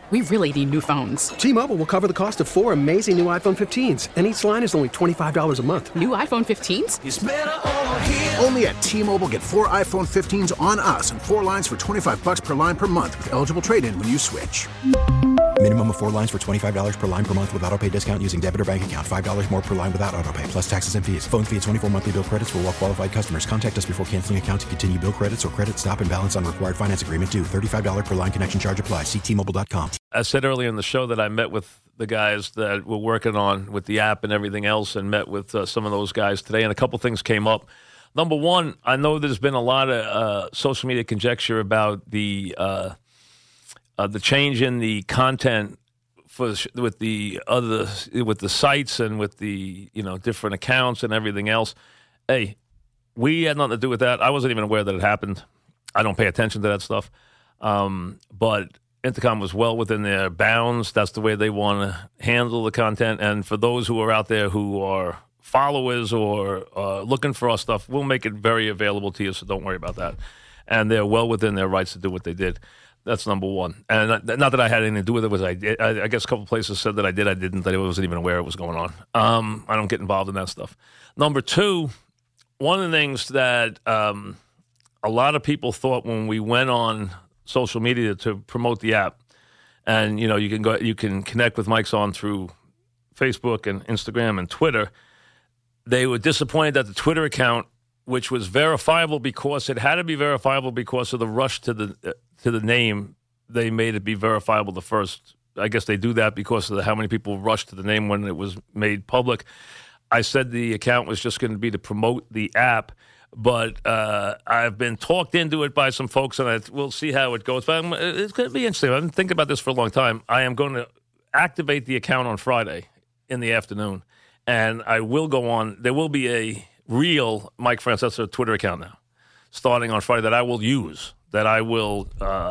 We really need new phones. T-Mobile will cover the cost of 4 amazing new iPhone 15s, and each line is only $25 a month. New iPhone 15s? It's better over here. Only at T-Mobile, get 4 iPhone 15s on us and 4 lines for $25 per line per month with eligible trade-in when you switch. Minimum of 4 lines for $25 per line per month with autopay discount using debit or bank account. $5 more per line without autopay, plus taxes and fees. Phone fee at 24 monthly bill credits for well-qualified customers. Contact us before canceling account to continue bill credits or credit stop and balance on required finance agreement due. $35 per line connection charge applies. See T-Mobile.com. I said earlier in the show that I met with the guys that were working on with the app and everything else, and met with some of those guys today, and a couple things came up. Number one, I know there's been a lot of social media conjecture about the change in the content with the sites and with the different accounts and everything else. Hey, we had nothing to do with that. I wasn't even aware that it happened. I don't pay attention to that stuff. But Intercom was well within their bounds. That's the way they want to handle the content. And for those who are out there who are followers or looking for our stuff, we'll make it very available to you, so don't worry about that. And they're well within their rights to do what they did. That's number one. And not that I had anything to do with it. I guess a couple places said that I did. I didn't. That I wasn't even aware it was going on. I don't get involved in that stuff. Number two, one of the things that a lot of people thought when we went on social media to promote the app, and you can connect with Mike's On through Facebook and Instagram and Twitter. They were disappointed that the Twitter account, which was verifiable because it had to be verifiable because of the rush to the name, they made it be verifiable the first. I guess they do that because of how many people rushed to the name when it was made public. I said the account was just going to be to promote the app, but I've been talked into it by some folks, and we'll see how it goes. But it's going to be interesting. I've been thinking about this for a long time. I am going to activate the account on Friday in the afternoon, and I will go on. There will be a real Mike Francesa Twitter account now, starting on Friday, that I will use, that I will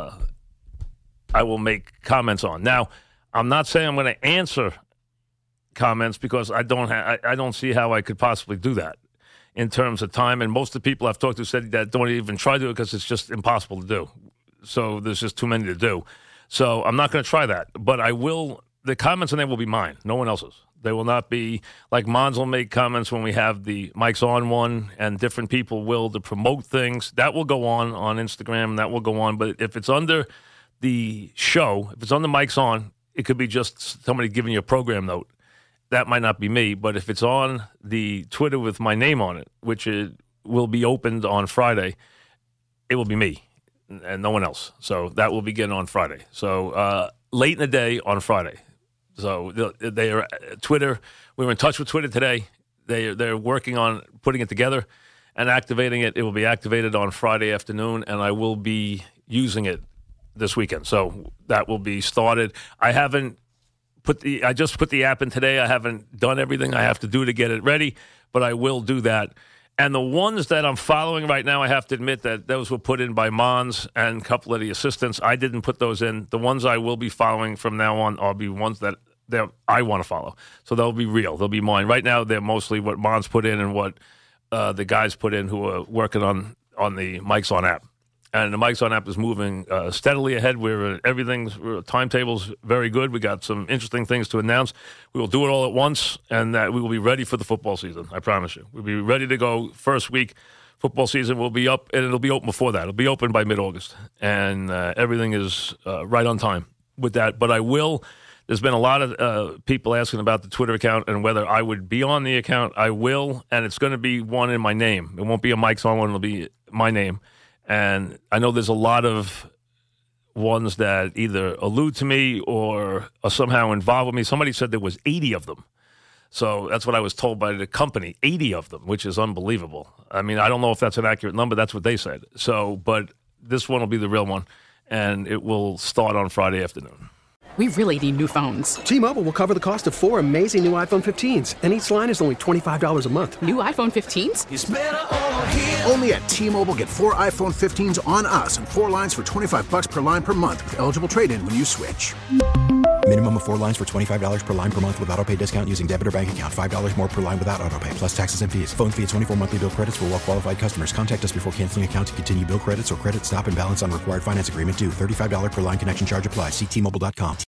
make comments on. Now, I'm not saying I'm going to answer comments because I don't see how I could possibly do that in terms of time. And most of the people I've talked to said that don't even try to do it because it's just impossible to do. So there's just too many to do. So I'm not going to try that. But I will. The comments on there will be mine, no one else's. They will not be like Mons will make comments when we have the Mike's On one, and different people will to promote things. That will go on Instagram, and that will go on. But if it's under the show, if it's under Mike's On, it could be just somebody giving you a program note. That might not be me. But if it's on the Twitter with my name on it, which it will be opened on Friday, it will be me and no one else. So that will begin on Friday. So late in the day on Friday. So they are Twitter. We were in touch with Twitter today. They're working on putting it together and activating it. It will be activated on Friday afternoon, and I will be using it this weekend. So that will be started. I just put the app in today. I haven't done everything I have to do to get it ready, but I will do that. And the ones that I'm following right now, I have to admit that those were put in by Mons and a couple of the assistants. I didn't put those in. The ones I will be following from now on will be ones that I want to follow. So they'll be real. They'll be mine. Right now, they're mostly what Mons put in and what the guys put in who are working on the Mike's On app. And the Mike's On app is moving steadily ahead. Timetable's very good. We got some interesting things to announce. We will do it all at once, and that we will be ready for the football season. I promise you. We'll be ready to go first week. Football season will be up, and it'll be open before that. It'll be open by mid-August, and everything is right on time with that. But I will. There's been a lot of people asking about the Twitter account and whether I would be on the account. I will, and it's going to be one in my name. It won't be a Mike's On one. It'll be my name. And I know there's a lot of ones that either allude to me or are somehow involved with me. Somebody said there was 80 of them. So that's what I was told by the company, 80 of them, which is unbelievable. I mean, I don't know if that's an accurate number. That's what they said. So, but this one will be the real one, and it will start on Friday afternoon. We really need new phones. T-Mobile will cover the cost of 4 amazing new iPhone 15s, and each line is only $25 a month. New iPhone 15s? It's better over here. Only at T-Mobile, get 4 iPhone 15s on us and 4 lines for $25 per line per month with eligible trade-in when you switch. Minimum of 4 lines for $25 per line per month with autopay discount using debit or bank account. $5 more per line without autopay, plus taxes and fees. Phone fee at 24 monthly bill credits for well-qualified customers. Contact us before canceling account to continue bill credits or credit stop and balance on required finance agreement due. $35 per line connection charge applies. See T-Mobile.com.